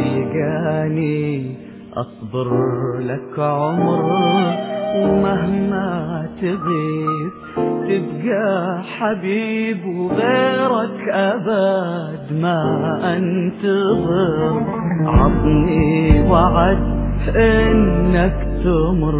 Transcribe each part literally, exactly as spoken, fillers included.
تلقاني أصبر لك عمر، ومهما تغيب تبقى حبيب، وغيرك أبد ما أنتظر. عطني وعد إنك تمر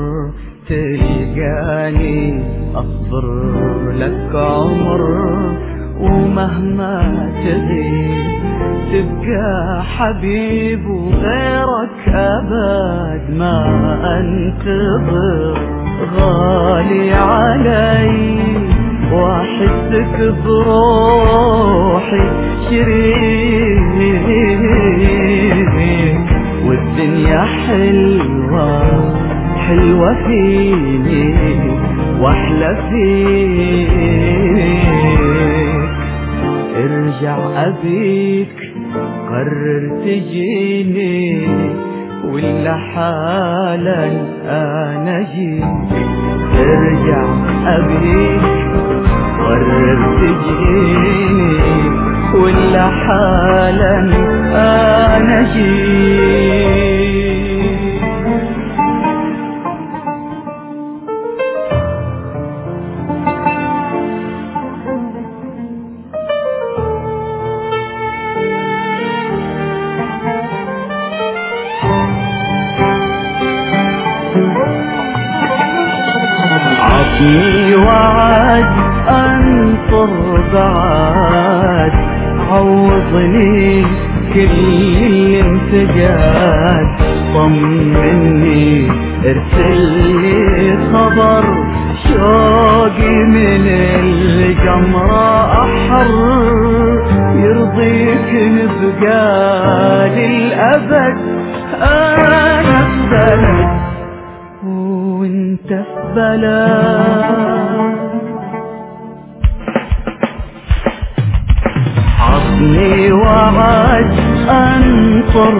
تلقاني أصبر لك عمر، ومهما تغيب تبقى حبيب، وغيرك أبد ما أنتظر. غالي علي وأحسك بروحي شريك، والدنيا حلوة حلوة فيني وأحلى فيك. ارجع أبيك قرر تجيني، ولا حالا أنا جيك. ارجع أبيك قرر تجيني، ولا حالا أنا جيك. عطني وعد أنطر بعد، عوضني كل اللي انتجاد. طمني ارسلني خبر، شوقي من الجمرة أحر. يرضيك نبقى للأبد أنا ببلد وانت في بلد. عطني وعد أنطر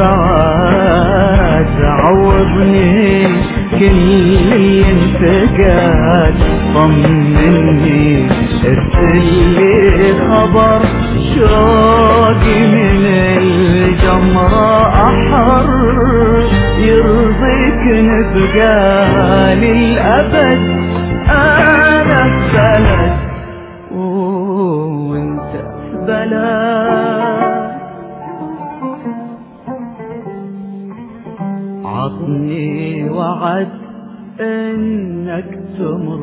بعد، عوضني كل اللي انتقاد. طمني ارسلي خبر، شوقي من الجمرة أحر. يرضيك نبقى للأبد أنا في بلد وانت في بلد. عطني وعد إنك تمر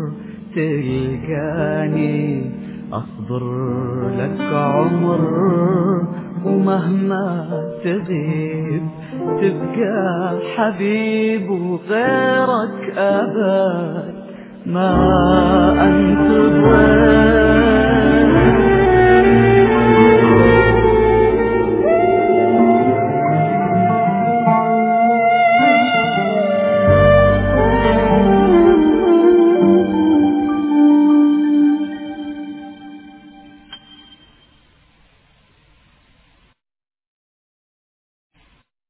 تلقاني أصبر لك عمر، ومهما تغيب تبقى حبيب، وغيرك أبد ما أنتظر.